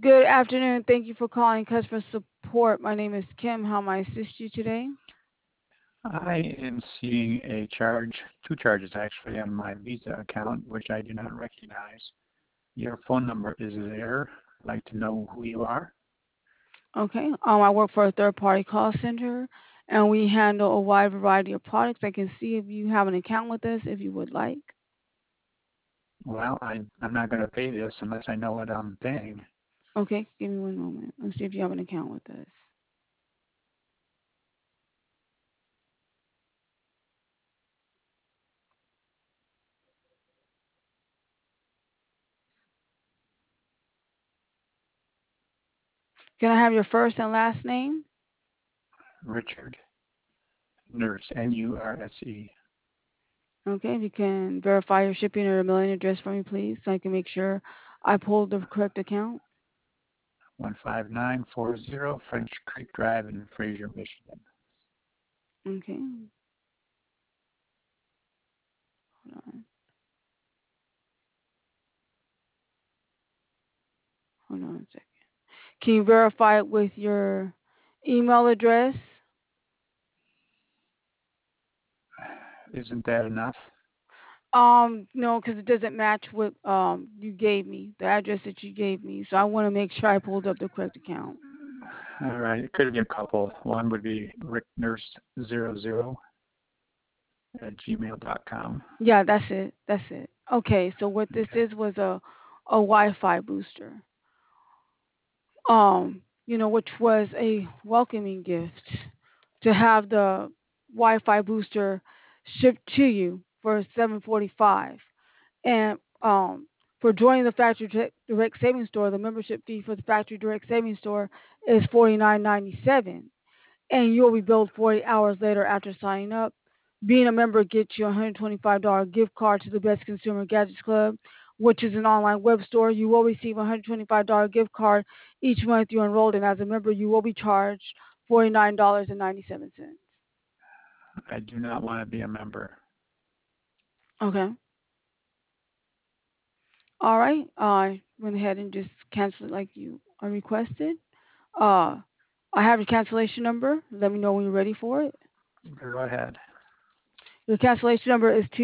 Good afternoon. Thank you for calling customer support. My name is Kim. How may I assist you today? I am seeing a charge, two charges actually, on my Visa account, which I do not recognize. Your phone number is there. I'd like to know who you are. Okay. I work for a third-party call center, and we handle a wide variety of products. I can see if you have an account with us, if you would like. Well, I'm not going to pay this unless I know what I'm paying. Okay. Give me one moment. Let's see if you have an account with us. Can I have your first and last name? Richard Nurse, Nurse. Okay. If you can verify your shipping or mailing address for me, please, so I can make sure I pulled the correct account. 15940 French Creek Drive in Fraser, Michigan. Okay. Hold on. Hold on a second. Can you verify it with your email address? Isn't that enough? No, because it doesn't match what you gave me, the address that you gave me. So I want to make sure I pulled up the correct account. All right, it could be a couple. One would be ricknurse00 @gmail.com. Yeah, that's it. That's it. Okay, so what this Okay. is was a Wi-Fi booster. Which was a welcoming gift to have the Wi-Fi booster shipped to you for 745. And for joining the Factory Direct Savings Store, the membership fee for the Factory Direct Savings Store is $49.97, and you'll be billed 40 hours later after signing up. Being a member gets you a $125 gift card to the Best Consumer Gadgets Club, which is an online web store. You will receive a $125 gift card each month you're enrolled in. As a member, you will be charged $49.97. I do not want to be a member. Okay. All right. I went ahead and just canceled it like you requested. Uh, I have your cancellation number. Let me know when you're ready for it. Go ahead. Your cancellation number is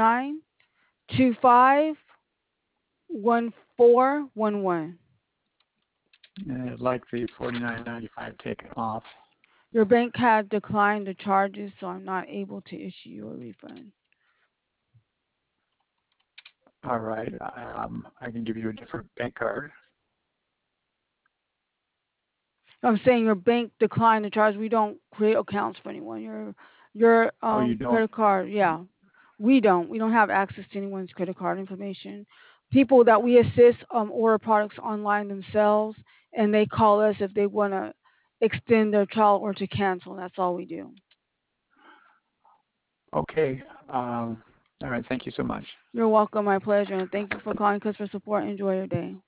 259-251411. And I'd like the $49.95 taken off. Your bank has declined the charges, so I'm not able to issue you a refund. All right. I can give you a different bank card. I'm saying your bank declined the charge. We don't create accounts for anyone. Your Oh, you don't? credit card, yeah. We don't. We don't have access to anyone's credit card information. People that we assist order products online themselves, and they call us if they want to extend their trial or to cancel. That's all we do. Okay. All right. Thank you so much. You're welcome. My pleasure. And thank you for calling customer support. Enjoy your day.